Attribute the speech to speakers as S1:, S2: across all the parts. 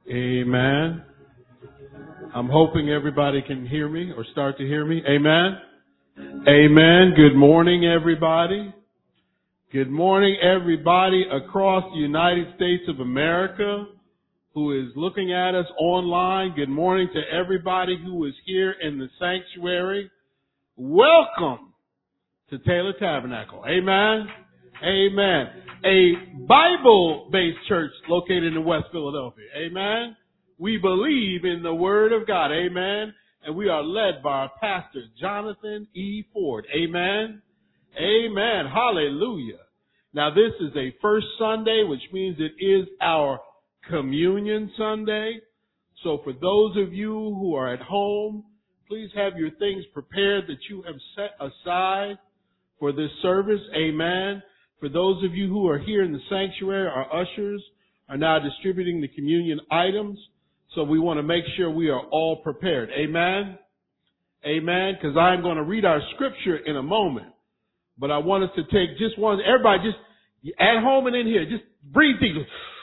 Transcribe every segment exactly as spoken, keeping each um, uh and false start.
S1: Amen. I'm hoping everybody can hear me or start to hear me. Amen. Amen. Good morning, everybody. Good morning, everybody across the United States of America who is looking at us online. Good morning to everybody who is here in the sanctuary. Welcome to Taylor Tabernacle. Amen. Amen. A Bible-based church located in West Philadelphia. Amen. We believe in the Word of God. Amen. And we are led by our pastor, Jonathan E. Ford. Amen. Amen. Hallelujah. Now, this is a first Sunday, which means it is our Communion Sunday. So for those of you who are at home, please have your things prepared that you have set aside for this service. Amen. For those of you who are here in the sanctuary, our ushers are now distributing the communion items. So we want to make sure we are all prepared. Amen. Amen. Because I'm going to read our scripture in a moment. But I want us to take just one, everybody just at home and in here, just breathe deeply.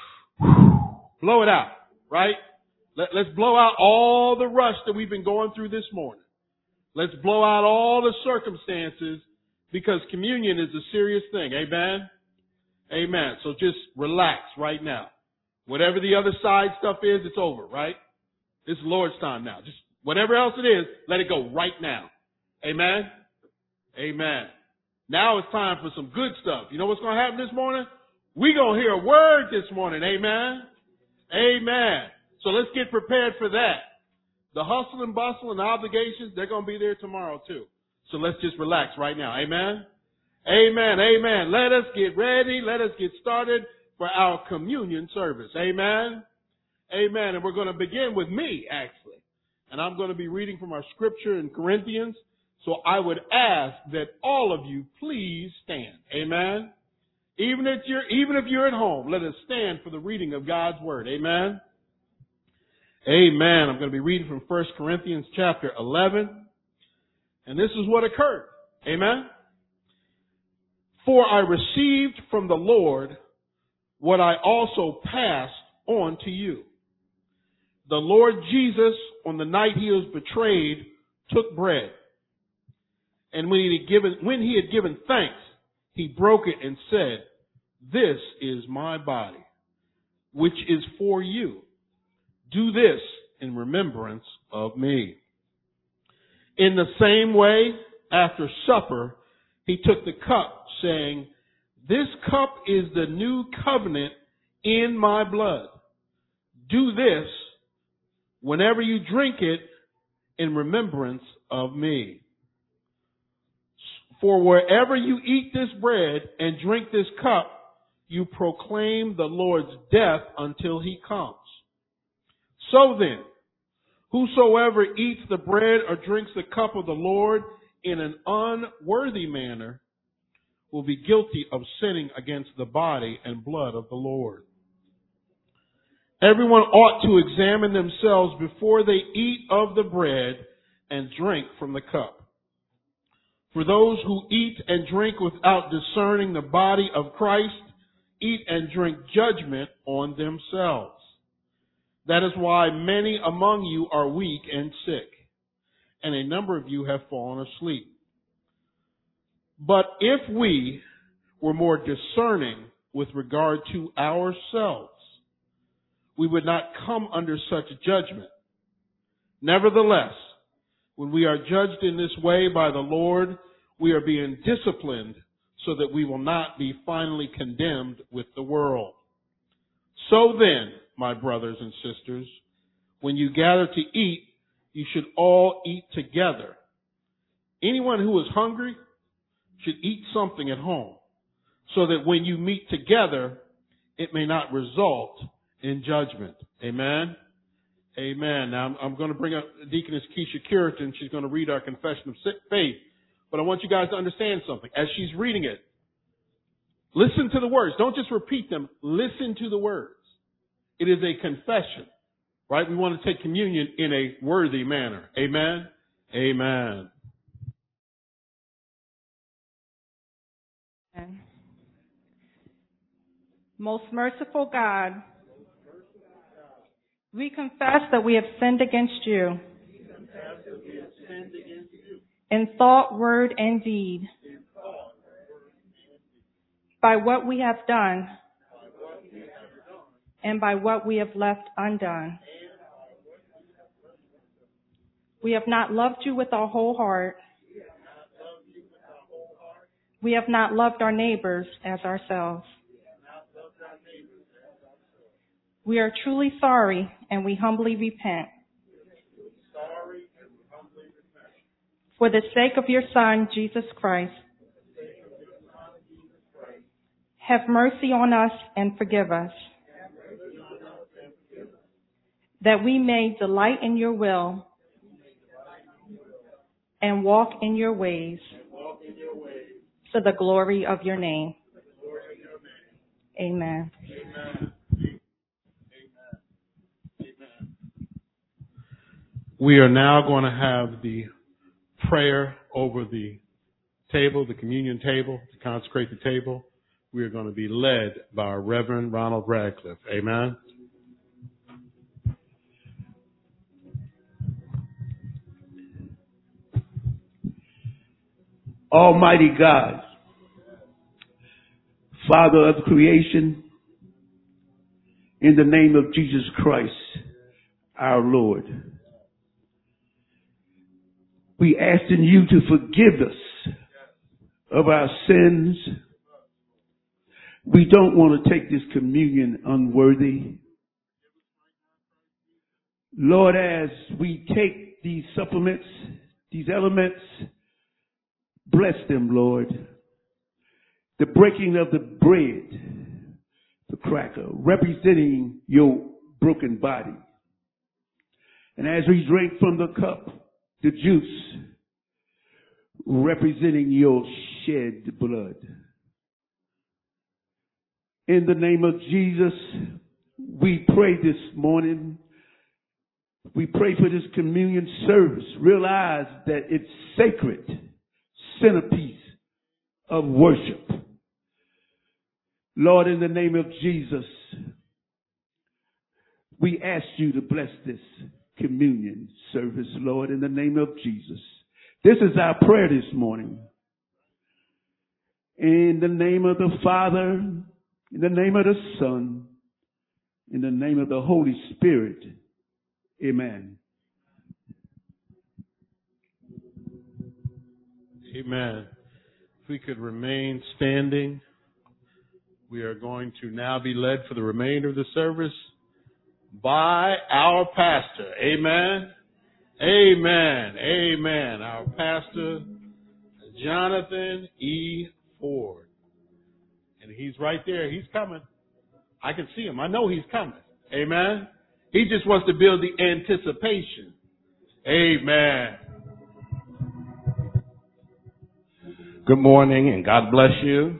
S1: Blow it out, right? Let, let's blow out all the rush that we've been going through this morning. Let's blow out all the circumstances because communion is a serious thing. Amen? Amen. So just relax right now. Whatever the other side stuff is, it's over, right? It's Lord's time now. Just whatever else it is, let it go right now. Amen? Amen. Now it's time for some good stuff. You know what's going to happen this morning? We're going to hear a word this morning. Amen? Amen. So let's get prepared for that. The hustle and bustle and the obligations, they're going to be there tomorrow too. So let's just relax right now. Amen? Amen. Amen. Let us get ready. Let us get started for our communion service. Amen? Amen. And we're going to begin with me, actually. And I'm going to be reading from our scripture in Corinthians. So I would ask that all of you please stand. Amen? Even if you're, even if you're at home, let us stand for the reading of God's word. Amen? Amen. I'm going to be reading from First Corinthians chapter eleven. And this is what occurred. Amen? For I received from the Lord what I also passed on to you. The Lord Jesus, on the night he was betrayed, took bread. And when he had given, when he had given thanks, he broke it and said, "This is my body, which is for you. Do this in remembrance of me." In the same way, after supper, he took the cup, saying, "This cup is the new covenant in my blood. Do this whenever you drink it in remembrance of me. For wherever you eat this bread and drink this cup, you proclaim the Lord's death until he comes. So then, whosoever eats the bread or drinks the cup of the Lord in an unworthy manner will be guilty of sinning against the body and blood of the Lord. Everyone ought to examine themselves before they eat of the bread and drink from the cup. For those who eat and drink without discerning the body of Christ eat and drink judgment on themselves. That is why many among you are weak and sick, and a number of you have fallen asleep. But if we were more discerning with regard to ourselves, we would not come under such judgment. Nevertheless, when we are judged in this way by the Lord, we are being disciplined so that we will not be finally condemned with the world. So then, my brothers and sisters, when you gather to eat, you should all eat together. Anyone who is hungry should eat something at home, so that when you meet together, it may not result in judgment. Amen? Amen. Now, I'm, I'm going to bring up Deaconess Keisha Curitan. She's going to read our confession of faith. But I want you guys to understand something. As she's reading it, listen to the words. Don't just repeat them. Listen to the words. It is a confession, right? We want to take communion in a worthy manner. Amen? Amen.
S2: Most merciful God, We confess that we have sinned against you. In thought, word, and deed. By what we have done. And by what we have left undone. We have not loved you with our whole heart. We have not loved our neighbors as ourselves. We are truly sorry, and we humbly repent. For the sake of your Son, Jesus Christ, have mercy on us and forgive us, that we may delight in your will and walk in your ways to the glory of your name. Amen.
S1: Amen. We are now going to have the prayer over the table, the communion table, to consecrate the table. We are going to be led by our Reverend Ronald Radcliffe. Amen.
S3: Almighty God, Father of creation, in the name of Jesus Christ, our Lord, we asking you to forgive us of our sins. We don't want to take this communion unworthy. Lord, as we take these supplements, these elements, bless them, Lord. The breaking of the bread, the cracker, representing your broken body. And as we drink from the cup, the juice, representing your shed blood. In the name of Jesus, we pray this morning. We pray for this communion service. Realize that it's sacred centerpiece of worship. Lord, in the name of Jesus, we ask you to bless this communion service, Lord, in the name of Jesus. This is our prayer this morning. In the name of the Father, in the name of the Son, in the name of the Holy Spirit. Amen.
S1: Amen. If we could remain standing, we are going to now be led for the remainder of the service by our pastor. Amen. Amen. Amen. Our pastor, Jonathan E. Ford. And he's right there. He's coming. I can see him. I know he's coming. Amen. He just wants to build the anticipation. Amen.
S4: Good morning and God bless you.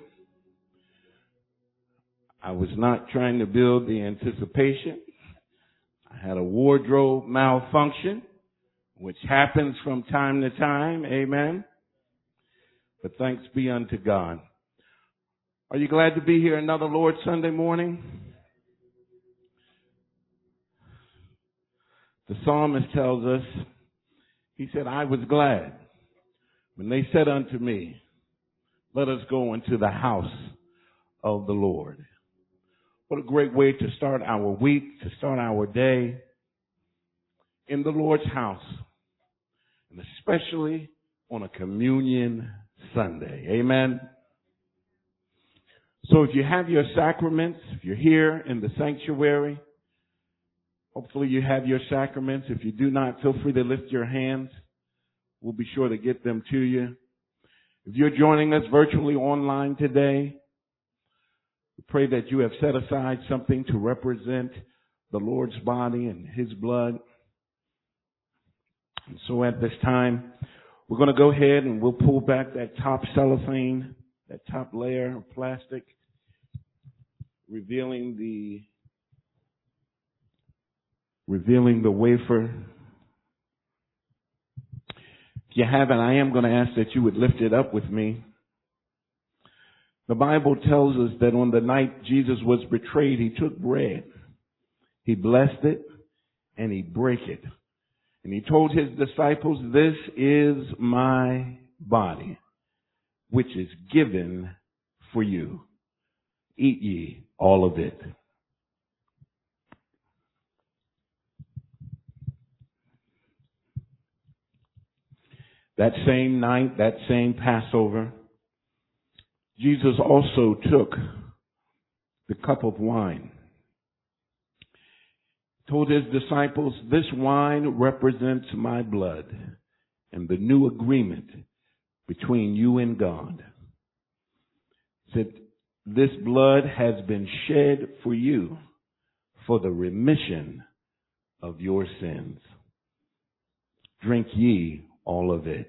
S4: I was not trying to build the anticipation. I had a wardrobe malfunction, which happens from time to time. Amen. But thanks be unto God. Are you glad to be here another Lord's Sunday morning? The psalmist tells us, he said, I was glad when they said unto me, let us go into the house of the Lord. What a great way to start our week, to start our day in the Lord's house, and especially on a communion Sunday. Amen. So if you have your sacraments, if you're here in the sanctuary, hopefully you have your sacraments. If you do not, feel free to lift your hands. We'll be sure to get them to you. If you're joining us virtually online today, we pray that you have set aside something to represent the Lord's body and His blood. And so at this time, we're going to go ahead and we'll pull back that top cellophane, that top layer of plastic, revealing the revealing the wafer. If you haven't, I am going to ask that you would lift it up with me. The Bible tells us that on the night Jesus was betrayed, He took bread. He blessed it. and he brake it. And he told his disciples, this is my body, which is given for you. Eat ye all of it. That same night, that same Passover, Jesus also took the cup of wine. Told his disciples, this wine represents my blood and the new agreement between you and God. Said, this blood has been shed for you for the remission of your sins. Drink ye all of it.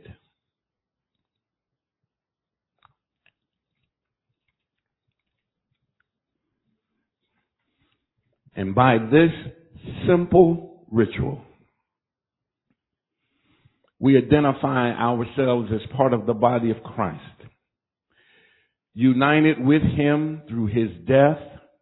S4: And by this simple ritual, we identify ourselves as part of the body of Christ, united with him through his death,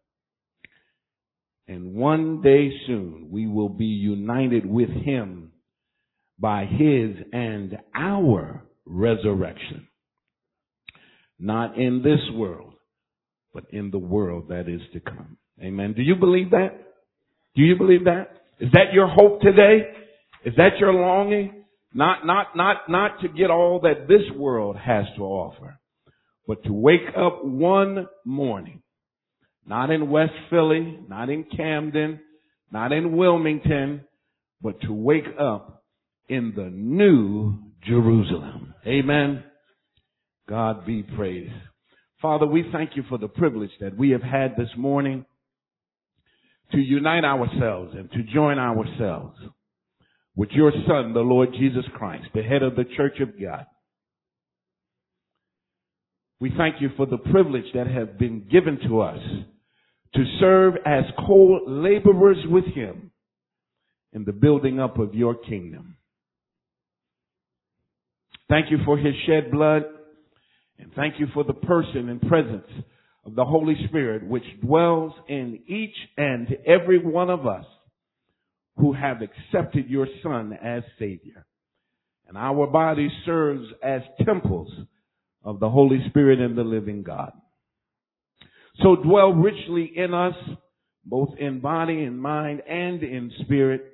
S4: and one day soon we will be united with him by his and our resurrection. Not in this world, but in the world that is to come. Amen. Do you believe that? Do you believe that? Is that your hope today? Is that your longing? Not, not, not, not to get all that this world has to offer, but to wake up one morning, not in West Philly, not in Camden, not in Wilmington, but to wake up in the new Jerusalem. Amen. God be praised. Father, we thank you for the privilege that we have had this morning to unite ourselves and to join ourselves with your Son, the Lord Jesus Christ, the head of the Church of God. We thank you for the privilege that has been given to us to serve as co-laborers with him in the building up of your kingdom. Thank you for his shed blood, and thank you for the person and presence of the Holy Spirit, which dwells in each and every one of us who have accepted your Son as Savior. And our body serves as temples of the Holy Spirit and the living God. So dwell richly in us, both in body and mind and in spirit,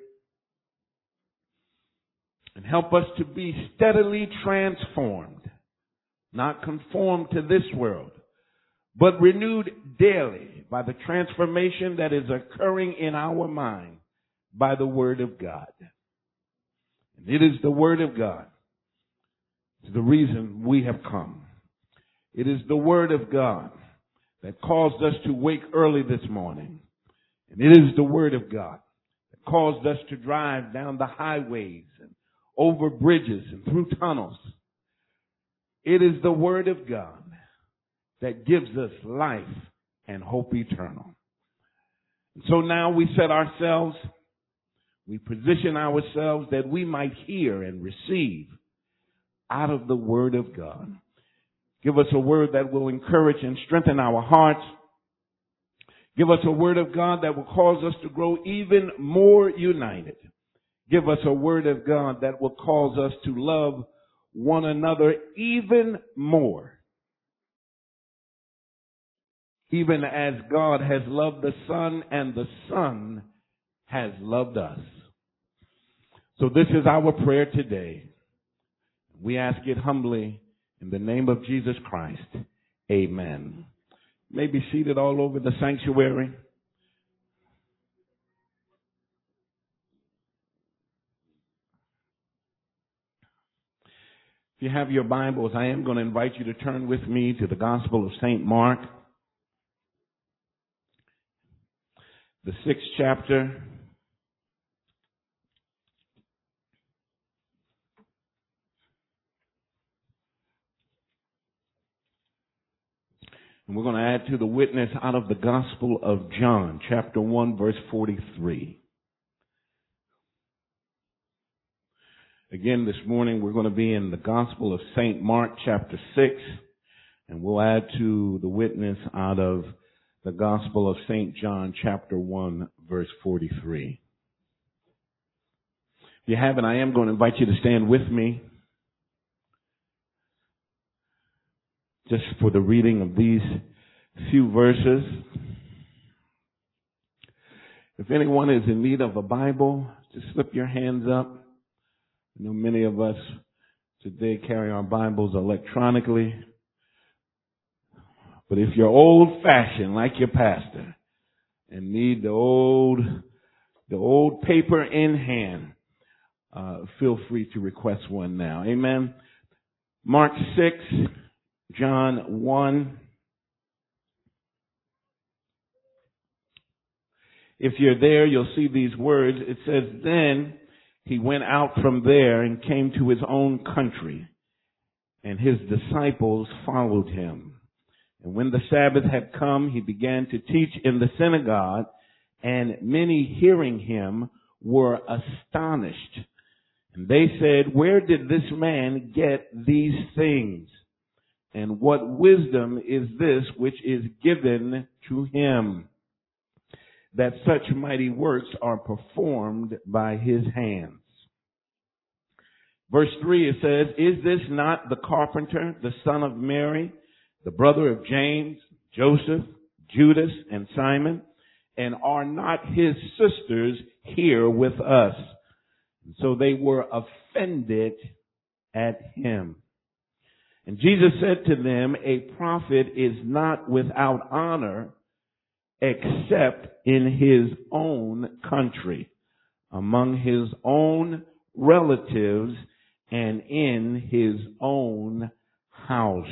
S4: and help us to be steadily transformed, not conformed to this world, but renewed daily by the transformation that is occurring in our mind by the Word of God. And it is the Word of God. It's the reason we have come. It is the Word of God that caused us to wake early this morning. And it is the Word of God that caused us to drive down the highways and over bridges and through tunnels. It is the Word of God that gives us life and hope eternal. And so now we set ourselves, we position ourselves that we might hear and receive out of the Word of God. Give us a word that will encourage and strengthen our hearts. Give us a word of God that will cause us to grow even more united. Give us a word of God that will cause us to love one another even more. Even as God has loved the Son and the Son has loved us. So this is our prayer today. We ask it humbly in the name of Jesus Christ. Amen. You may be seated all over the sanctuary. If you have your Bibles, I am going to invite you to turn with me to the Gospel of Saint Mark, the sixth chapter. And we're going to add to the witness out of the Gospel of John, chapter one, verse forty-three. Again, this morning we're going to be in the Gospel of Saint Mark, chapter six, and we'll add to the witness out of the Gospel of Saint John, chapter one, verse forty-three. If you haven't, I am going to invite you to stand with me just for the reading of these few verses. If anyone is in need of a Bible, just slip your hands up. I know many of us today carry our Bibles electronically. But if you're old-fashioned like your pastor and need the old, the old paper in hand, uh, feel free to request one now. Amen. Mark six, John one. If you're there, you'll see these words. It says, then he went out from there and came to his own country, and his disciples followed him. And when the Sabbath had come, he began to teach in the synagogue, and many hearing him were astonished. And they said, where did this man get these things? And what wisdom is this which is given to him, that such mighty works are performed by his hands? Verse three, it says, is this not the carpenter, the son of Mary, the brother of James, Joseph, Judas, and Simon? And are not his sisters here with us? So they were offended at him. And Jesus said to them, a prophet is not without honor except in his own country, among his own relatives, and in his own house.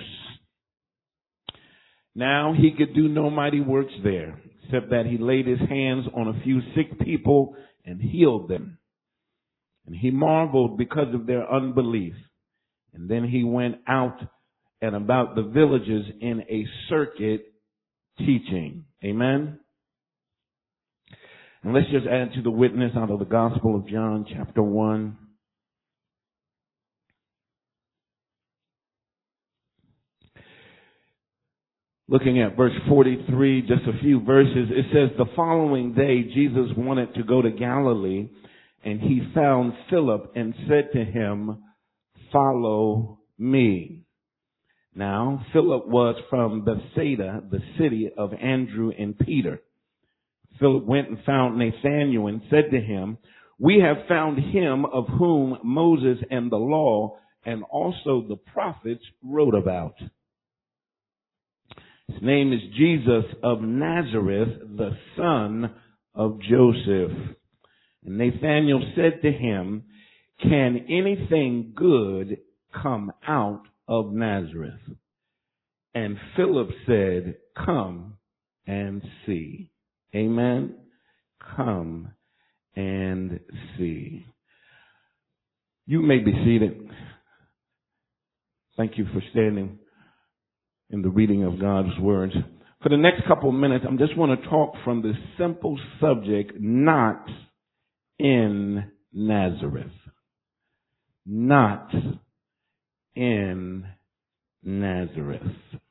S4: Now he could do no mighty works there, except that he laid his hands on a few sick people and healed them. And he marveled because of their unbelief. And then he went out and about the villages in a circuit teaching. Amen. And let's just add to the witness out of the Gospel of John, chapter one. Looking at verse forty-three, just a few verses, it says, the following day Jesus wanted to go to Galilee, and he found Philip and said to him, follow me. Now, Philip was from Bethsaida, the city of Andrew and Peter. Philip went and found Nathanael and said to him, we have found him of whom Moses and the law and also the prophets wrote about. His name is Jesus of Nazareth, the son of Joseph. And Nathanael said to him, can anything good come out of Nazareth? And Philip said, come and see. Amen. Come and see. You may be seated. Thank you for standing in the reading of God's words. For the next couple of minutes, I just want to talk from this simple subject, not in Nazareth. Not in Nazareth.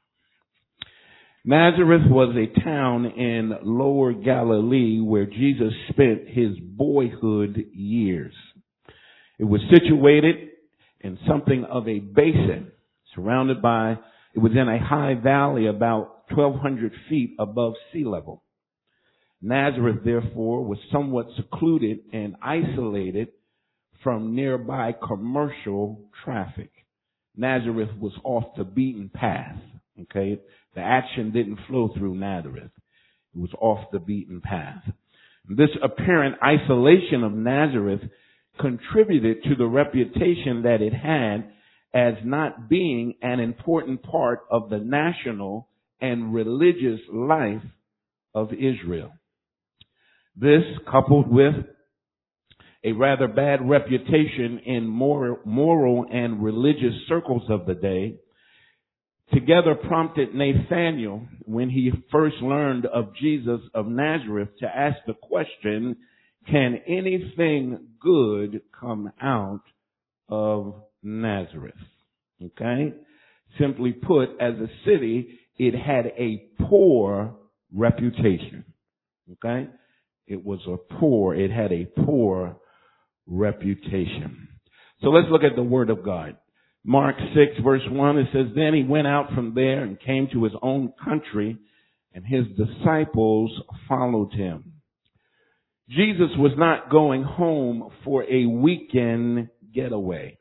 S4: Nazareth was a town in Lower Galilee where Jesus spent his boyhood years. It was situated in something of a basin, surrounded by, it was in a high valley about twelve hundred feet above sea level. Nazareth, therefore, was somewhat secluded and isolated from nearby commercial traffic. Nazareth was off the beaten path, okay? The action didn't flow through Nazareth. It was off the beaten path. This apparent isolation of Nazareth contributed to the reputation that it had as not being an important part of the national and religious life of Israel. This, coupled with a rather bad reputation in moral, moral and religious circles of the day, together prompted Nathanael, when he first learned of Jesus of Nazareth, to ask the question, can anything good come out of Nazareth? Okay? Simply put, as a city, it had a poor reputation. Okay? It was a poor, it had a poor reputation. So let's look at the Word of God. Mark six, verse one, it says, Then he went out from there and came to his own country, and his disciples followed him. Jesus was not going home for a weekend getaway.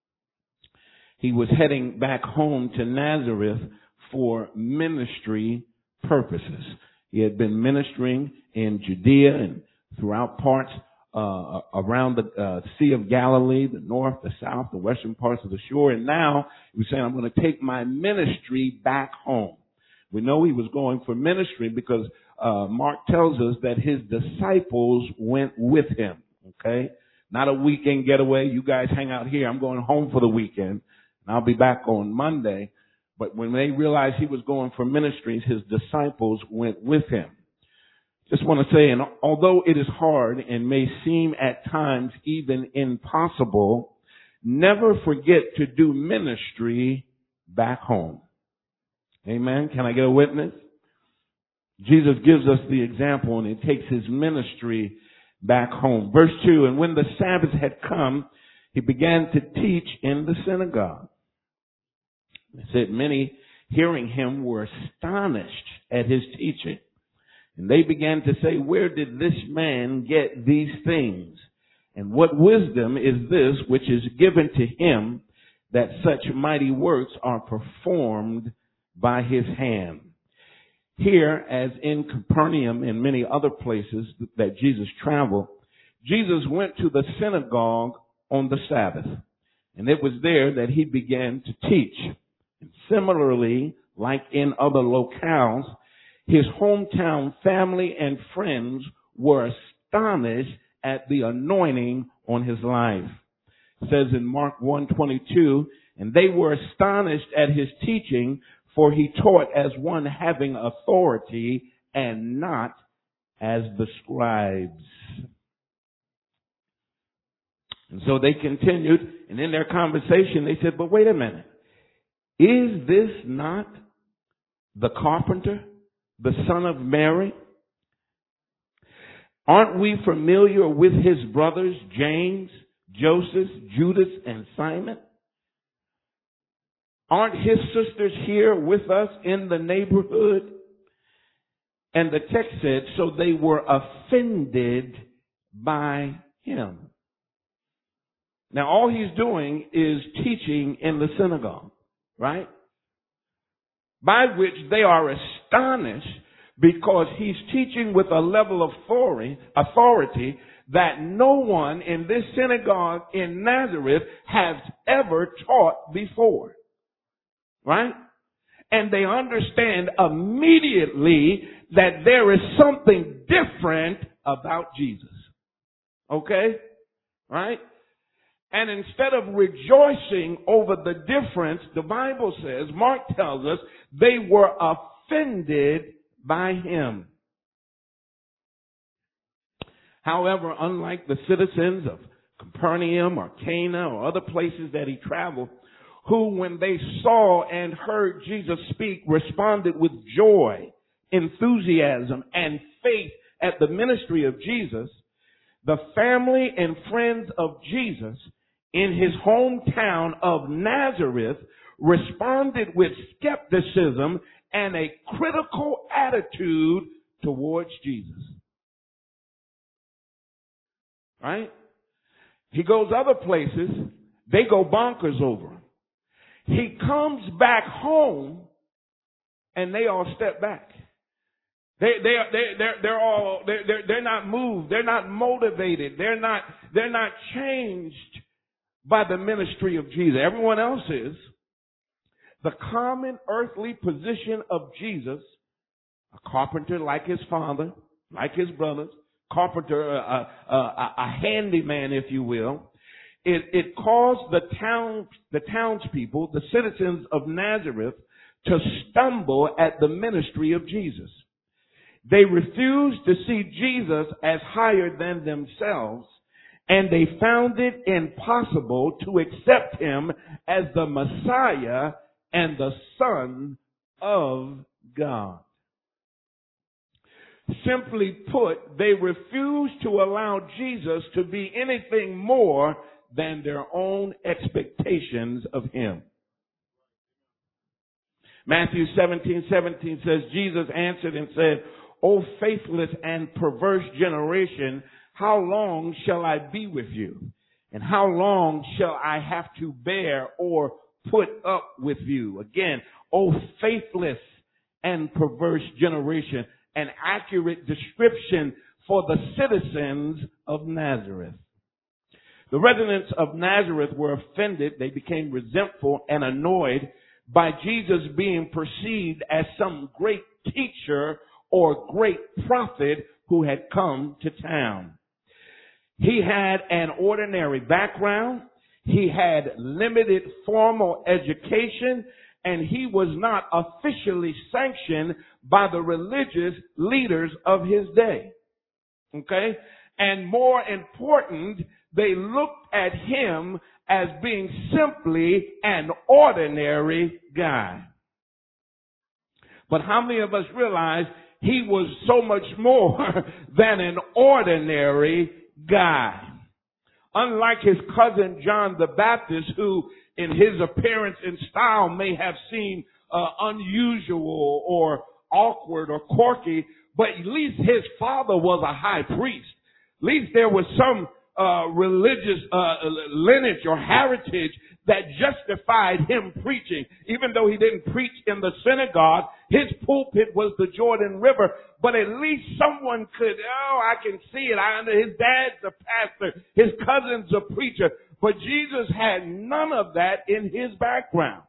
S4: He was heading back home to Nazareth for ministry purposes. He had been ministering in Judea and throughout parts uh, around the uh, Sea of Galilee, the north, the south, the western parts of the shore. And now he was saying, I'm going to take my ministry back home. We know he was going for ministry because uh, Mark tells us that his disciples went with him. Okay? Not a weekend getaway. You guys hang out here. I'm going home for the weekend, and I'll be back on Monday. But when they realized he was going for ministries, his disciples went with him. Just want to say, and although it is hard and may seem at times even impossible, never forget to do ministry back home. Amen. Can I get a witness? Jesus gives us the example, and he takes his ministry back home. Verse two, and when the Sabbath had come, he began to teach in the synagogue. It said many hearing him were astonished at his teaching. And they began to say, where did this man get these things? And what wisdom is this which is given to him that such mighty works are performed by his hand? Here, as in Capernaum and many other places that Jesus traveled, Jesus went to the synagogue on the Sabbath. And it was there that he began to teach. And similarly, like in other locales, his hometown family and friends were astonished at the anointing on his life. It says in Mark one twenty-two, and they were astonished at his teaching, for he taught as one having authority and not as the scribes. And so they continued, and in their conversation they said, but wait a minute. Is this not the carpenter, the son of Mary? Aren't we familiar with his brothers, James, Joseph, Judas, and Simon? Aren't his sisters here with us in the neighborhood? And the text said, so they were offended by him. Now all he's doing is teaching in the synagogue, right? By which they are astonished because he's teaching with a level of authority, authority that no one in this synagogue in Nazareth has ever taught before. Right? And they understand immediately that there is something different about Jesus. Okay? Right? And instead of rejoicing over the difference, the Bible says, Mark tells us, they were offended by him. However, unlike the citizens of Capernaum or Cana or other places that he traveled, who when they saw and heard Jesus speak responded with joy, enthusiasm, and faith at the ministry of Jesus, the family and friends of Jesus in his hometown of Nazareth responded with skepticism and a critical attitude towards Jesus. Right? He goes other places, they go bonkers over him. He comes back home and they all step back. They, they, they, they're, they're all, they're, they're, they're not moved. They're not motivated. They're not, they're not changed by the ministry of Jesus. Everyone else is. The common earthly position of Jesus, a carpenter like his father, like his brothers, carpenter, a, a, a, a handyman, if you will, it, it caused the town, the townspeople, the citizens of Nazareth, to stumble at the ministry of Jesus. They refused to see Jesus as higher than themselves, and they found it impossible to accept him as the Messiah and the Son of God. Simply put, they refused to allow Jesus to be anything more than their own expectations of him. Matthew seventeen seventeen says, Jesus answered and said, O faithless and perverse generation, how long shall I be with you? And how long shall I have to bear or put up with you? Again, O faithless and perverse generation, an accurate description for the citizens of Nazareth. The residents of Nazareth were offended. They became resentful and annoyed by Jesus being perceived as some great teacher or great prophet who had come to town. He had an ordinary background. He had limited formal education, and he was not officially sanctioned by the religious leaders of his day. Okay? And more important, they looked at him as being simply an ordinary guy. But how many of us realize he was so much more than an ordinary guy? Unlike his cousin John the Baptist, who in his appearance and style may have seemed uh, unusual or awkward or quirky, but at least his father was a high priest. At least there was some uh, religious uh, lineage or heritage that justified him preaching. Even though he didn't preach in the synagogue, his pulpit was the Jordan River. But at least someone could, oh, I can see it. I, his dad's a pastor. His cousin's a preacher. But Jesus had none of that in his background.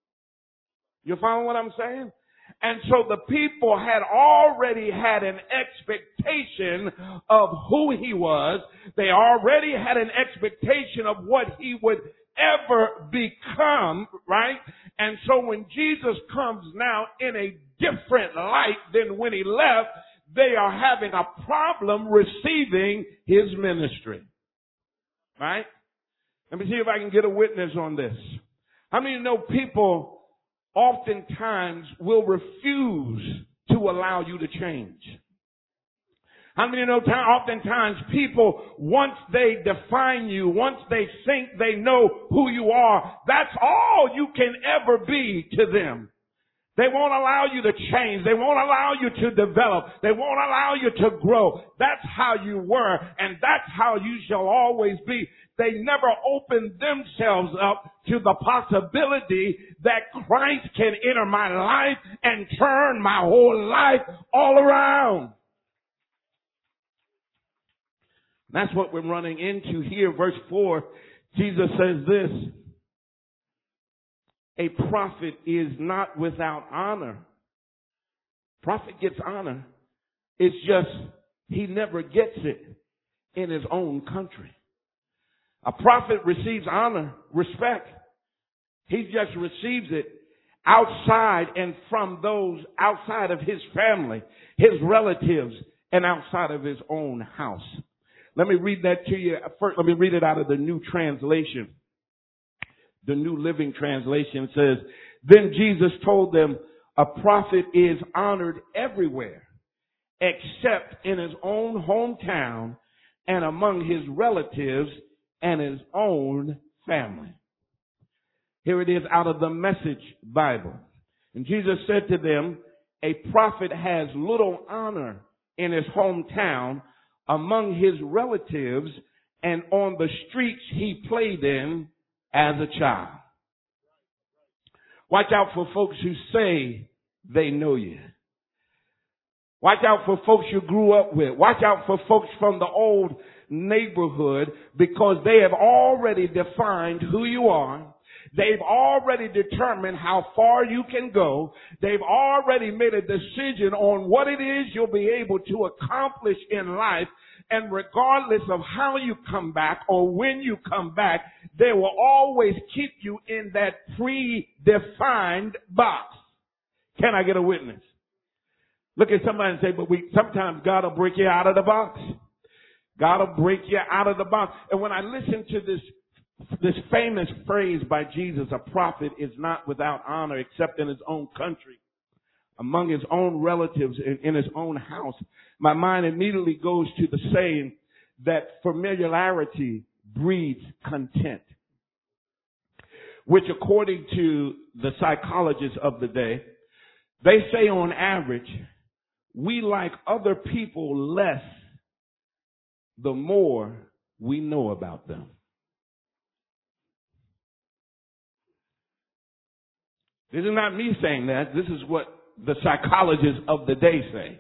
S4: You follow what I'm saying? And so the people had already had an expectation of who he was. They already had an expectation of what he would ever become, right? And so when Jesus comes now in a different light than when he left, they are having a problem receiving his ministry. Right? Let me see if I can get a witness on this. How many know people oftentimes will refuse to allow you to change? How many know oftentimes people, once they define you, once they think they know who you are, that's all you can ever be to them. They won't allow you to change. They won't allow you to develop. They won't allow you to grow. That's how you were, and that's how you shall always be. They never open themselves up to the possibility that Christ can enter my life and turn my whole life all around. That's what we're running into here. Verse four, Jesus says this: a prophet is not without honor. Prophet gets honor. It's just he never gets it in his own country. A prophet receives honor, respect. He just receives it outside and from those outside of his family, his relatives, and outside of his own house. Let me read that to you. First, let me read it out of the New Translation. The New Living Translation says, then Jesus told them, a prophet is honored everywhere except in his own hometown and among his relatives and his own family. Here it is out of the Message Bible. And Jesus said to them, a prophet has little honor in his hometown, among his relatives, and on the streets he played in as a child. Watch out for folks who say they know you. Watch out for folks you grew up with. Watch out for folks from the old neighborhood, because they have already defined who you are. They've already determined how far you can go. They've already made a decision on what it is you'll be able to accomplish in life. And regardless of how you come back or when you come back, they will always keep you in that predefined box. Can I get a witness? Look at somebody and say, but we, sometimes God will break you out of the box. God will break you out of the box. And when I listen to this This famous phrase by Jesus, a prophet is not without honor except in his own country. among his own relatives in, in his own house, my mind immediately goes to the saying that familiarity breeds content, which according to the psychologists of the day, they say on average, we like other people less the more we know about them. This is not me saying that. This is what the psychologists of the day say.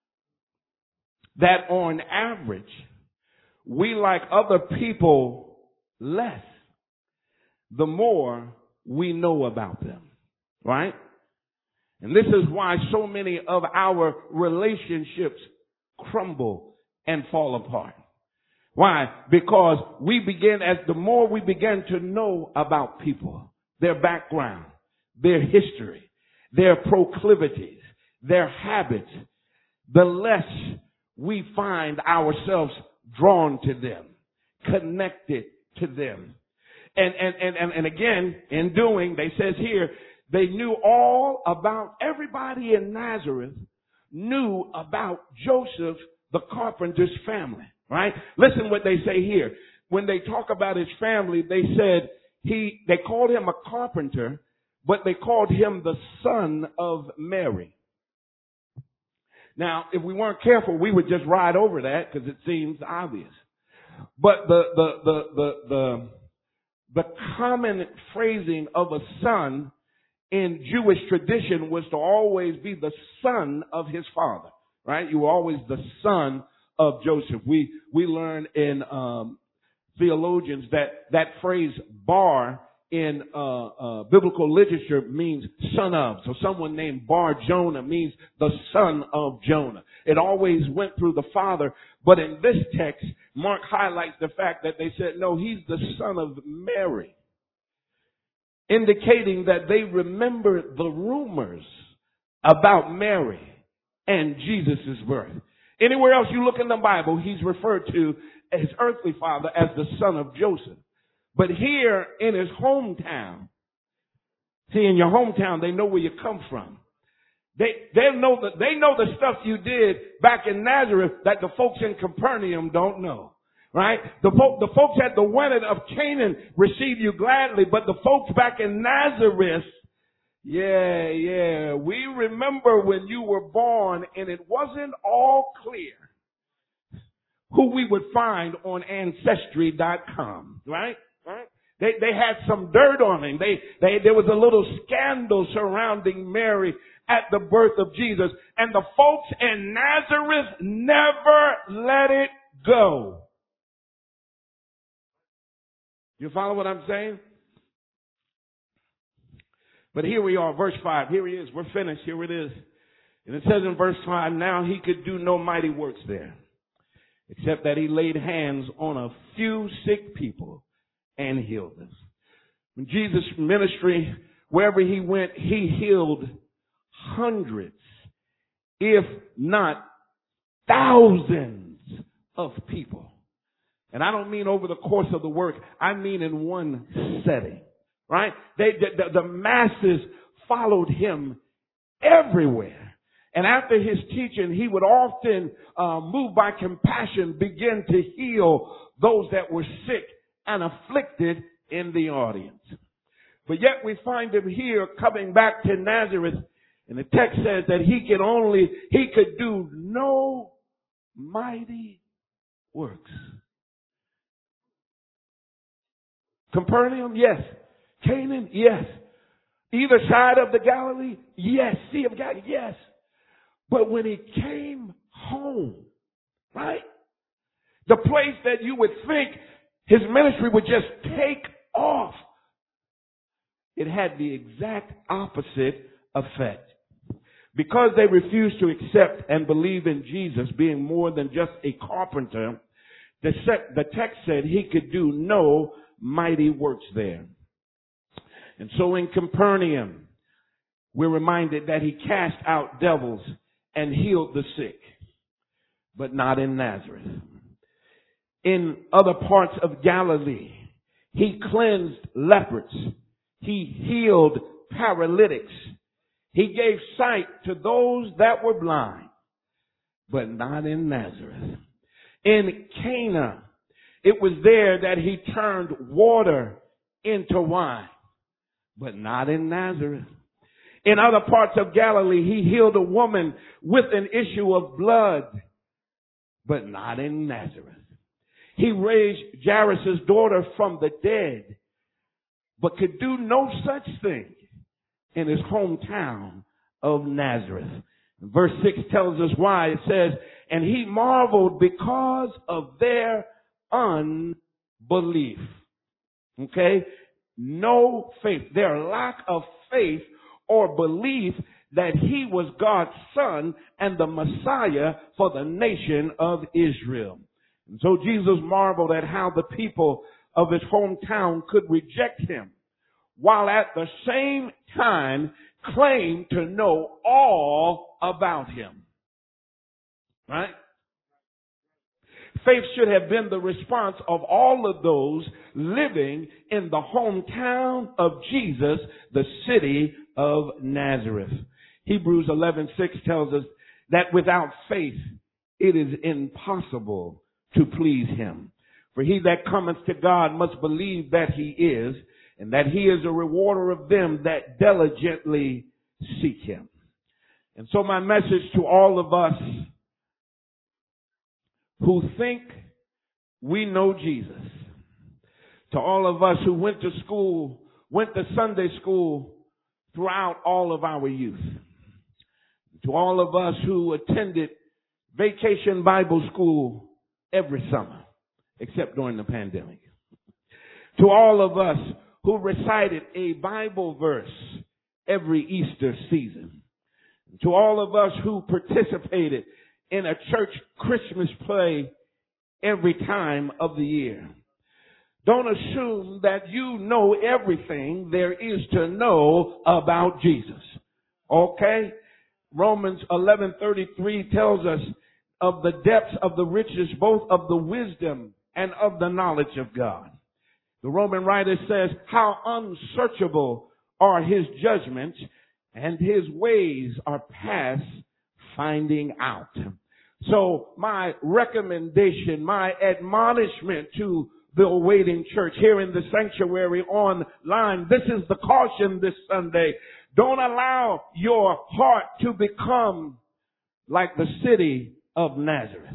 S4: That on average, we like other people less the more we know about them. Right? And this is why so many of our relationships crumble and fall apart. Why? Because we begin, as the more we begin to know about people, their background, their history, their proclivities, their habits, the less we find ourselves drawn to them, connected to them. And, and, and, and, and again, in doing, they says here, they knew all about, everybody in Nazareth knew about Joseph, the carpenter's family, right? Listen what they say here. When they talk about his family, they said he, they called him a carpenter, but they called him the son of Mary. Now, if we weren't careful, we would just ride over that because it seems obvious. But the, the, the, the, the, the common phrasing of a son in Jewish tradition was to always be the son of his father, right? You were always the son of Joseph. We, we learn in, um, theologians that that phrase bar in, uh, uh, biblical literature means son of. So someone named Bar Jonah means the son of Jonah. It always went through the father. But in this text, Mark highlights the fact that they said, no, he's the son of Mary, indicating that they remember the rumors about Mary and Jesus' birth. Anywhere else you look in the Bible, he's referred to his earthly father as the son of Joseph. But here in his hometown, see, in your hometown, they know where you come from. They, they know the, they know the stuff you did back in Nazareth that the folks in Capernaum don't know. Right? The, folk, the folks at the wedding of Canaan receive you gladly, but the folks back in Nazareth, yeah, yeah, we remember when you were born and it wasn't all clear who we would find on Ancestry dot com, right? Right? They, they had some dirt on him. They, they, there was a little scandal surrounding Mary at the birth of Jesus, and the folks in Nazareth never let it go. You follow what I'm saying? But here we are, verse five. Here he is. We're finished. Here it is. And it says in verse five, now he could do no mighty works there, except that he laid hands on a few sick people and healed them. When Jesus' ministry, wherever he went, he healed hundreds, if not thousands of people. And I don't mean over the course of the work. I mean in one setting, right? They, the, the masses followed him everywhere. And after his teaching, he would often, uh, moved by compassion, begin to heal those that were sick and afflicted in the audience. But yet we find him here coming back to Nazareth. And the text says that he could only, he could do no mighty works. Capernaum, yes. Canaan, yes. Either side of the Galilee, yes. Sea of Galilee, yes. But when he came home, right? The place that you would think his ministry would just take off, it had the exact opposite effect. Because they refused to accept and believe in Jesus being more than just a carpenter, the text said he could do no mighty works there. And so in Capernaum, we're reminded that he cast out devils and healed the sick, but not in Nazareth. In other parts of Galilee, he cleansed lepers. He healed paralytics. He gave sight to those that were blind, but not in Nazareth. In Cana, it was there that he turned water into wine, but not in Nazareth. In other parts of Galilee, he healed a woman with an issue of blood, but not in Nazareth. He raised Jairus' daughter from the dead, but could do no such thing in his hometown of Nazareth. Verse six tells us why. It says, and he marveled because of their unbelief. Okay? No faith. Their lack of faith or belief that he was God's son and the Messiah for the nation of Israel. And so Jesus marveled at how the people of his hometown could reject him, while at the same time claim to know all about him. Right? Faith should have been the response of all of those living in the hometown of Jesus, the city of Nazareth. Hebrews eleven six tells us that without faith it is impossible to please him. For he that cometh to God must believe that he is, and that he is a rewarder of them that diligently seek him. And so my message to all of us who think we know Jesus, to all of us who went to school, went to Sunday school throughout all of our youth, to all of us who attended Vacation Bible School every summer, except during the pandemic, to all of us who recited a Bible verse every Easter season, to all of us who participated in a church Christmas play every time of the year. Don't assume that you know everything there is to know about Jesus. Okay? Romans eleven thirty-three tells us of the depths of the riches, both of the wisdom and of the knowledge of God. The Roman writer says, how unsearchable are his judgments, and his ways are past finding out. So my recommendation, my admonishment to the awaiting church here in the sanctuary online, this is the caution this Sunday. Don't allow your heart to become like the city of Nazareth.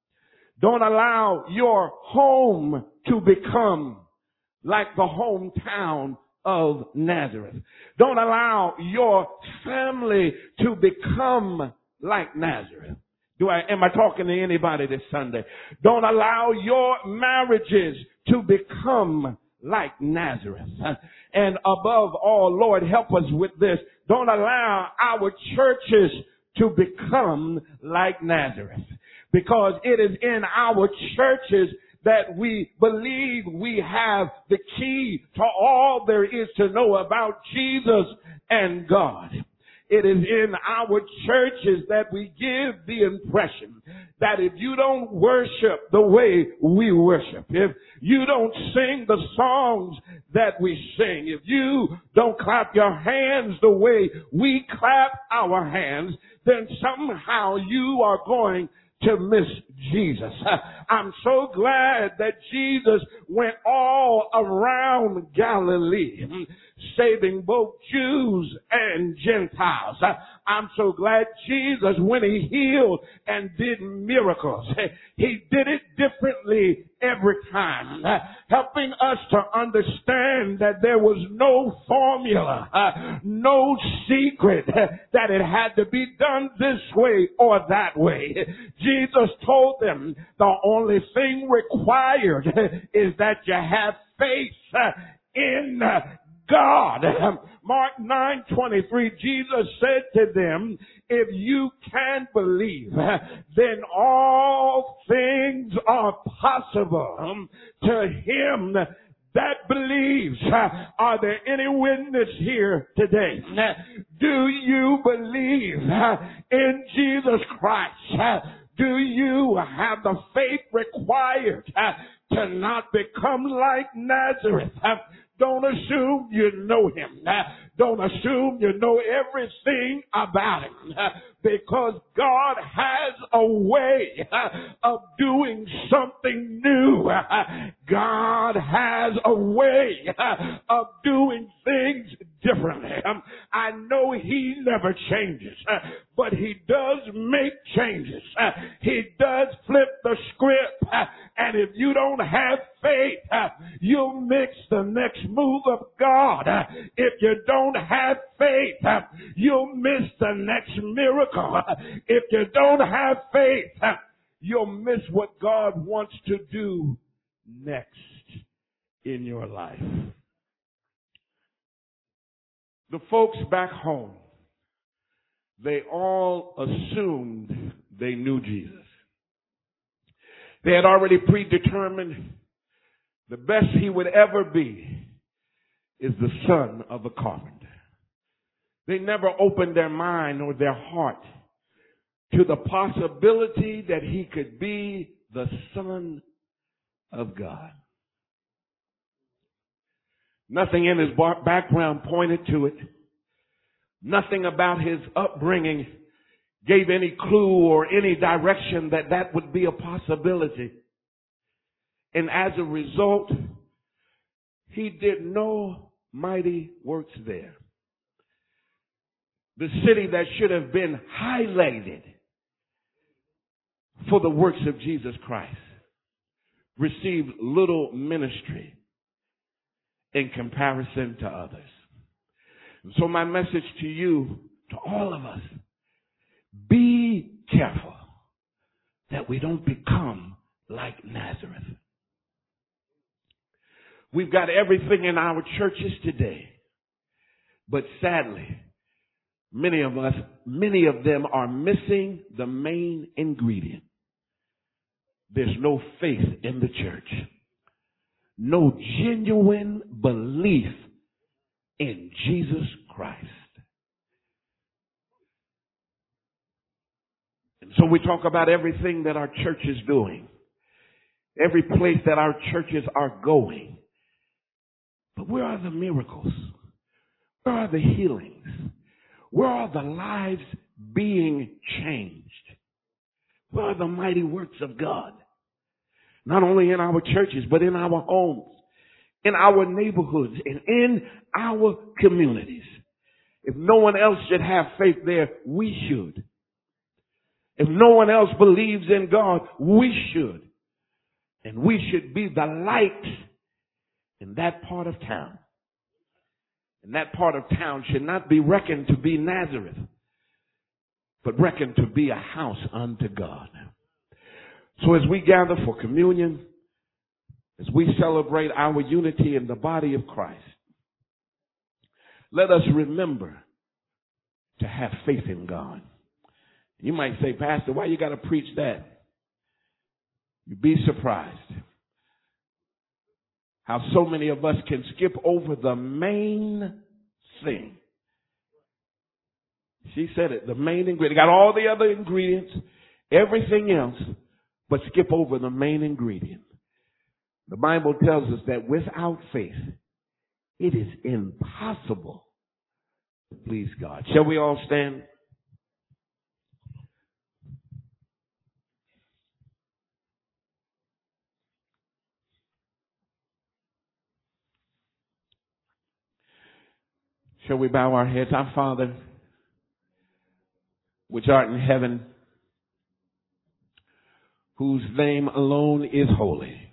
S4: Don't allow your home to become like the hometown of Nazareth. Don't allow your family to become like Nazareth. Do I, am I talking to anybody this Sunday? Don't allow your marriages to become like Nazareth. And above all, Lord, help us with this. Don't allow our churches to become like Nazareth. Because it is in our churches that we believe we have the key to all there is to know about Jesus and God. It is in our churches that we give the impression that if you don't worship the way we worship, if you don't sing the songs that we sing, if you don't clap your hands the way we clap our hands, then somehow you are going to miss Jesus. I'm so glad that Jesus went all around Galilee, saving both Jews and Gentiles. I'm so glad Jesus, when he healed and did miracles, he did it differently every time, helping us to understand that there was no formula, no secret, that it had to be done this way or that way. Jesus told them the only thing required is that you have faith in God. Mark nine twenty-three, Jesus said to them, if you can believe, then all things are possible to him that believes. Are there any witness here today? Do you believe in Jesus Christ? Do you have the faith required to not become like Nazareth? Don't assume you know him. Don't assume you know everything about him, because God has a way of doing something new. God has a way of doing things differently. I know he never changes, but he does make changes. He does flip the script, and if you don't have faith, you'll miss the next move of God. If you don't have faith, you'll miss the next miracle. If you don't have faith, you'll miss what God wants to do next in your life. The folks back home, they all assumed they knew Jesus. They had already predetermined the best he would ever be is the son of a carpenter. They never opened their mind or their heart to the possibility that he could be the Son of God. Nothing in his background pointed to it. Nothing about his upbringing gave any clue or any direction that that would be a possibility. And as a result, he did no mighty works there. The city that should have been highlighted for the works of Jesus Christ received little ministry in comparison to others. And so my message to you, to all of us, be careful that we don't become like Nazareth. We've got everything in our churches today, but sadly, many of us, many of them are missing the main ingredient. There's no faith in the church. No genuine belief in Jesus Christ. And so we talk about everything that our church is doing, every place that our churches are going. But where are the miracles? Where are the healings? Where are the lives being changed? Where are the mighty works of God? Not only in our churches, but in our homes, in our neighborhoods, and in our communities. If no one else should have faith there, we should. If no one else believes in God, we should. And we should be the light in that part of town. And that part of town should not be reckoned to be Nazareth, but reckoned to be a house unto God. So as we gather for communion, as we celebrate our unity in the body of Christ, let us remember to have faith in God. You might say, Pastor, why you got to preach that? You'd be surprised how so many of us can skip over the main thing. She said it, the main ingredient. Got all the other ingredients, everything else, but skip over the main ingredient. The Bible tells us that without faith, it is impossible to please God. Shall we all stand? Shall we bow our heads? Our Father, which art in heaven, whose name alone is holy.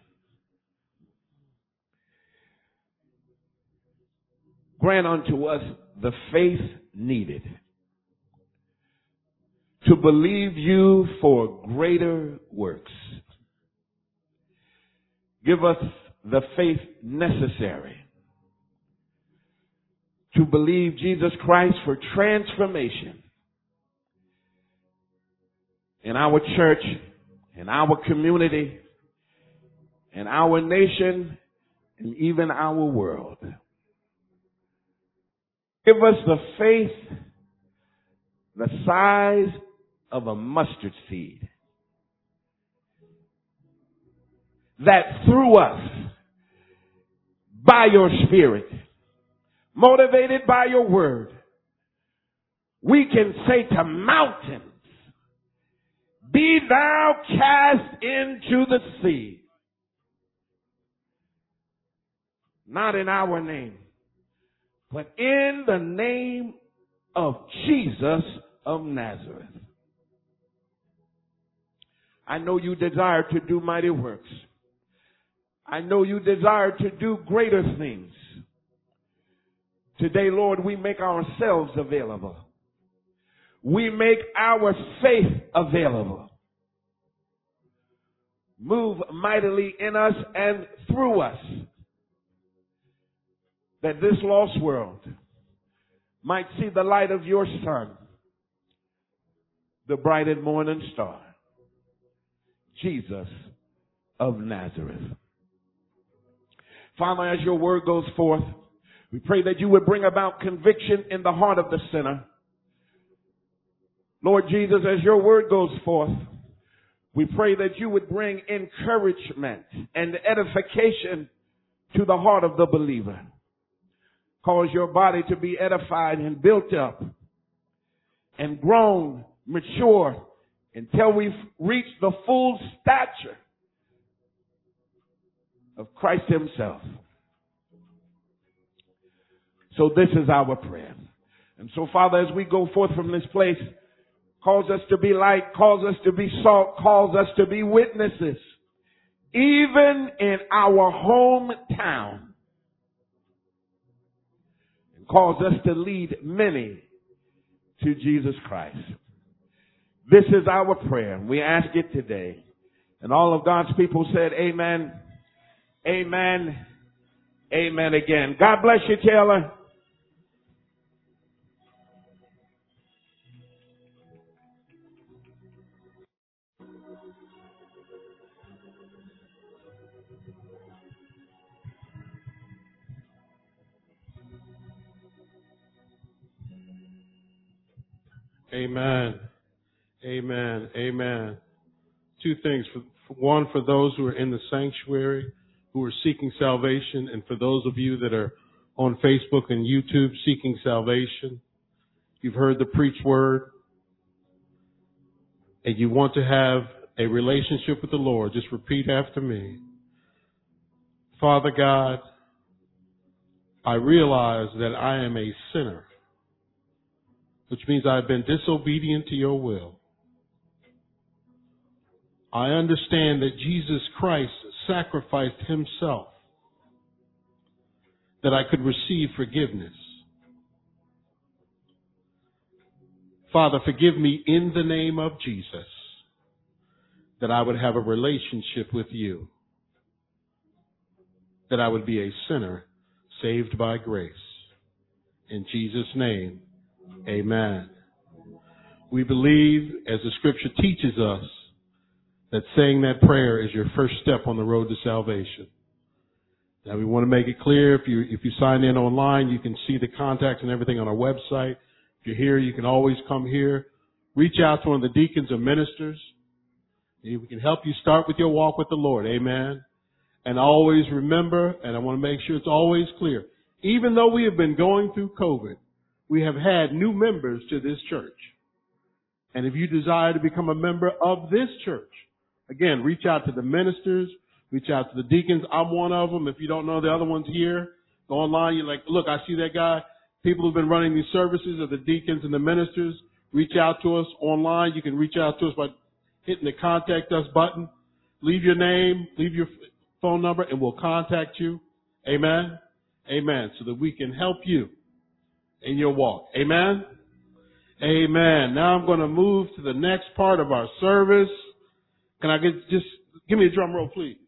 S4: Grant unto us the faith needed to believe you for greater works. Give us the faith necessary to believe Jesus Christ for transformation in our church, in our community, in our nation, and even our world. Give us the faith the size of a mustard seed, that through us, by your Spirit, motivated by your word, we can say to mountains, be thou cast into the sea. Not in our name, but in the name of Jesus of Nazareth. I know you desire to do mighty works. I know you desire to do greater things. Today, Lord, we make ourselves available. We make our faith available. Move mightily in us and through us, that this lost world might see the light of your Son, the bright and morning star, Jesus of Nazareth. Father, as your word goes forth, we pray that you would bring about conviction in the heart of the sinner. Lord Jesus, as your word goes forth, we pray that you would bring encouragement and edification to the heart of the believer. Cause your body to be edified and built up and grown, mature, until we've reached the full stature of Christ himself. So this is our prayer. And so, Father, as we go forth from this place, cause us to be light, cause us to be salt, cause us to be witnesses, even in our hometown. And cause us to lead many to Jesus Christ. This is our prayer. We ask it today. And all of God's people said, amen, amen, amen again. God bless you, Taylor.
S1: Amen. Amen. Amen. Two things. For, for one, for those who are in the sanctuary, who are seeking salvation, and for those of you that are on Facebook and YouTube seeking salvation, you've heard the preached word, and you want to have a relationship with the Lord, just repeat after me. Father God, I realize that I am a sinner, which means I've been disobedient to your will. I understand that Jesus Christ sacrificed himself that I could receive forgiveness. Father, forgive me in the name of Jesus, that I would have a relationship with you, that I would be a sinner saved by grace. In Jesus' name, amen. We believe, as the scripture teaches us, that saying that prayer is your first step on the road to salvation. Now, we want to make it clear, if you if you sign in online, you can see the contacts and everything on our website. If you're here, you can always come here. Reach out to one of the deacons or ministers. We can help you start with your walk with the Lord. Amen. And always remember, and I want to make sure it's always clear, even though we have been going through COVID, we have had new members to this church. And if you desire to become a member of this church, again, reach out to the ministers, reach out to the deacons. I'm one of them. If you don't know the other ones here, go online. You're like, look, I see that guy. People who've been running these services are the deacons and the ministers. Reach out to us online. You can reach out to us by hitting the contact us button. Leave your name, leave your phone number, and we'll contact you. Amen. Amen. So that we can help you in your walk. Amen. Amen. Now I'm going to move to the next part of our service. Can I get just give me a drum roll, please?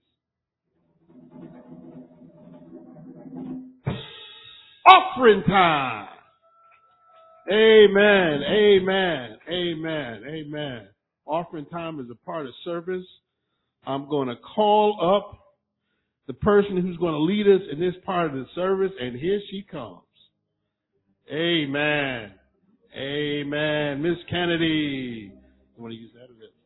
S1: Offering time. Amen. Amen. Amen. Amen. Offering time is a part of service. I'm going to call up the person who's going to lead us in this part of the service, and here she comes. Amen. Amen. Miss Kennedy. You want to use that or this?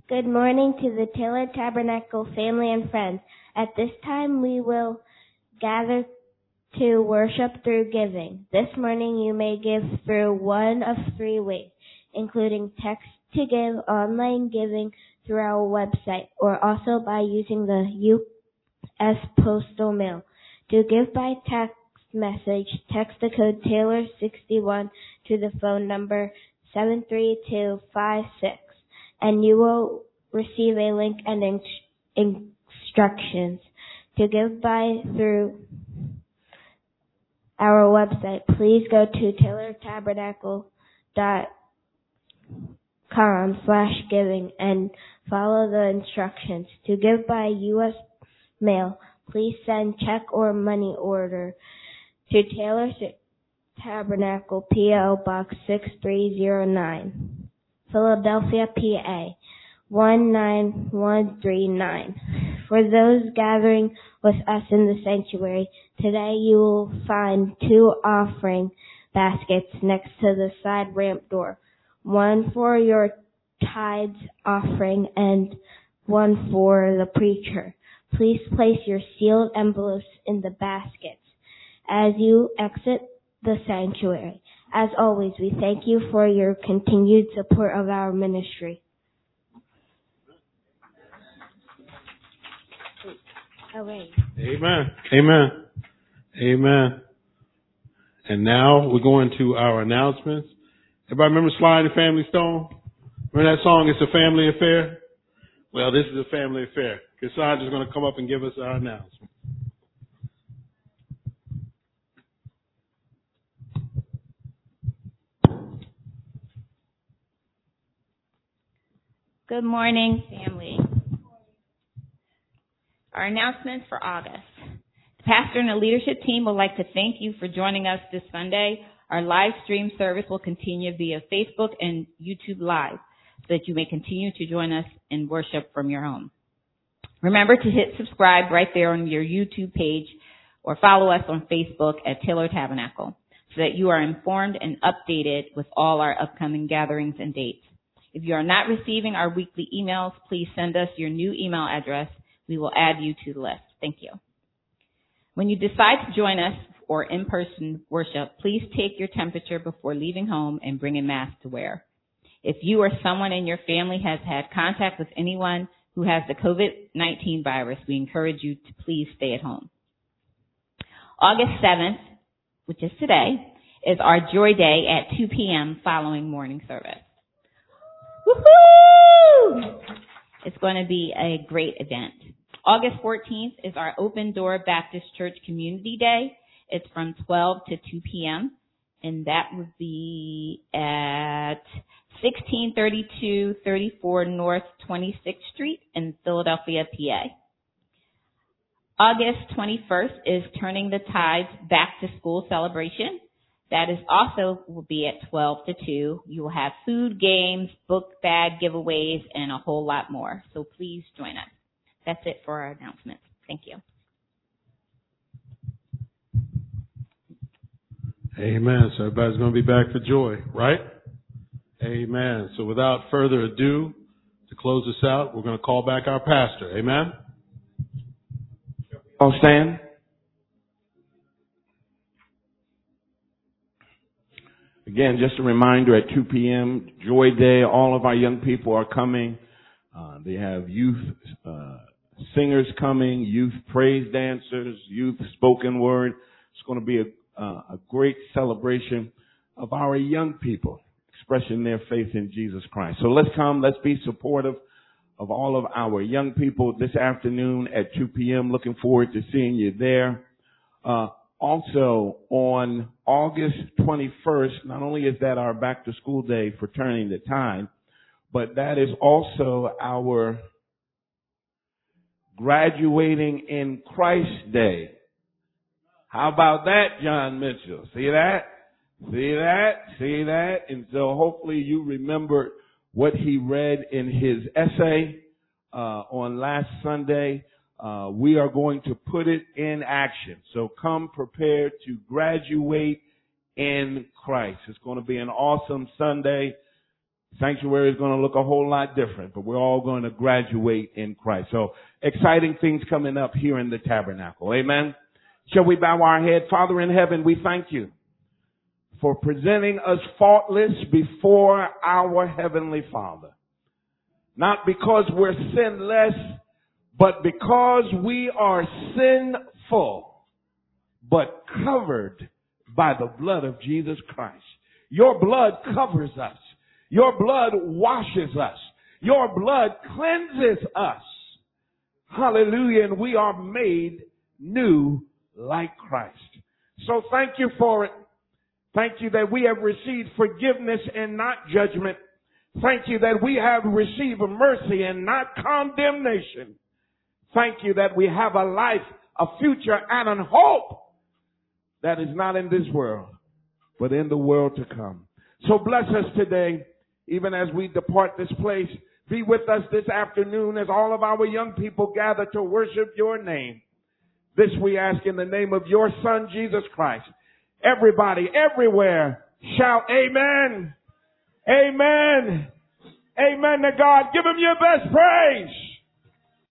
S5: Good morning to the Taylor Tabernacle family and friends. At this time, we will gather to worship through giving. This morning, you may give through one of three ways, including text to give, online giving through our website, or also by using the U S postal mail. To give by text message, text the code Taylor sixty-one to the phone number seven three two five six, and you will receive a link and in- instructions. To give by through our website, please go to taylor tabernacle dot com slash giving and follow the instructions. To give by U S mail, please send check or money order to Taylor Tabernacle, P O Box six three zero nine, Philadelphia, P A one nine one three nine. For those gathering with us in the sanctuary, today you will find two offering baskets next to the side ramp door, one for your tithes offering and one for the preacher. Please place your sealed envelopes in the baskets as you exit the sanctuary. As always, we thank you for your continued support of our ministry. All right.
S1: Amen. Amen. Amen. And now we're going to our announcements. Everybody remember Sly and the Family Stone? Remember that song, It's a Family Affair? Well, this is a family affair. Cassandra's going to come up and give us our announcement.
S6: Good morning, family. Our announcements for August. The pastor and the leadership team would like to thank you for joining us this Sunday. Our live stream service will continue via Facebook and YouTube Live so that you may continue to join us in worship from your home. Remember to hit subscribe right there on your YouTube page or follow us on Facebook at Taylor Tabernacle so that you are informed and updated with all our upcoming gatherings and dates. If you are not receiving our weekly emails, please send us your new email address. We will add you to the list. Thank you. When you decide to join us for in-person worship, please take your temperature before leaving home and bring a mask to wear. If you or someone in your family has had contact with anyone who has the COVID nineteen virus, we encourage you to please stay at home. August seventh, which is today, is our Joy Day at two p.m. following morning service. Woohoo! It's going to be a great event. August fourteenth is our Open Door Baptist Church Community Day. It's from twelve to two p.m., and that would be at sixteen thirty-two thirty-four North twenty-sixth Street in Philadelphia, P A. August twenty-first is Turning the Tides Back to School celebration. That is also will be at twelve to two. You will have food, games, book bag giveaways, and a whole lot more. So please join us. That's it for our announcements. Thank you.
S1: Amen. So everybody's going to be back for joy, right? Amen. So without further ado, to close us out, we're going to call back our pastor. Amen.
S4: All stand. Again, just a reminder, at two p.m., Joy Day, all of our young people are coming. Uh, they have youth uh, singers coming, youth praise dancers, youth spoken word. It's going to be a, uh, a great celebration of our young people expressing their faith in Jesus Christ. So let's come, let's be supportive of all of our young people this afternoon at two p.m. Looking forward to seeing you there. Uh, Also, on August twenty-first, not only is that our back to school day for Turning the Tide, but that is also our Graduating in Christ Day. How about that, John Mitchell? See that? See that? See that? And so hopefully you remember what he read in his essay uh, on last Sunday. Uh, we are going to put it in action. So come prepared to graduate in Christ. It's going to be an awesome Sunday. Sanctuary is going to look a whole lot different, but we're all going to graduate in Christ. So exciting things coming up here in the tabernacle. Amen. Shall we bow our head? Father in heaven, we thank you for presenting us faultless before our Heavenly Father. Not because we're sinless, but because we are sinful, but covered by the blood of Jesus Christ. Your blood covers us. Your blood washes us. Your blood cleanses us. Hallelujah. And we are made new like Christ. So thank you for it. Thank you that we have received forgiveness and not judgment. Thank you that we have received mercy and not condemnation. Thank you that we have a life, a future, and a hope that is not in this world, but in the world to come. So bless us today, even as we depart this place. Be with us this afternoon as all of our young people gather to worship your name. This we ask in the name of your Son, Jesus Christ. Everybody, everywhere, shout amen. Amen. Amen to God. Give him your best praise.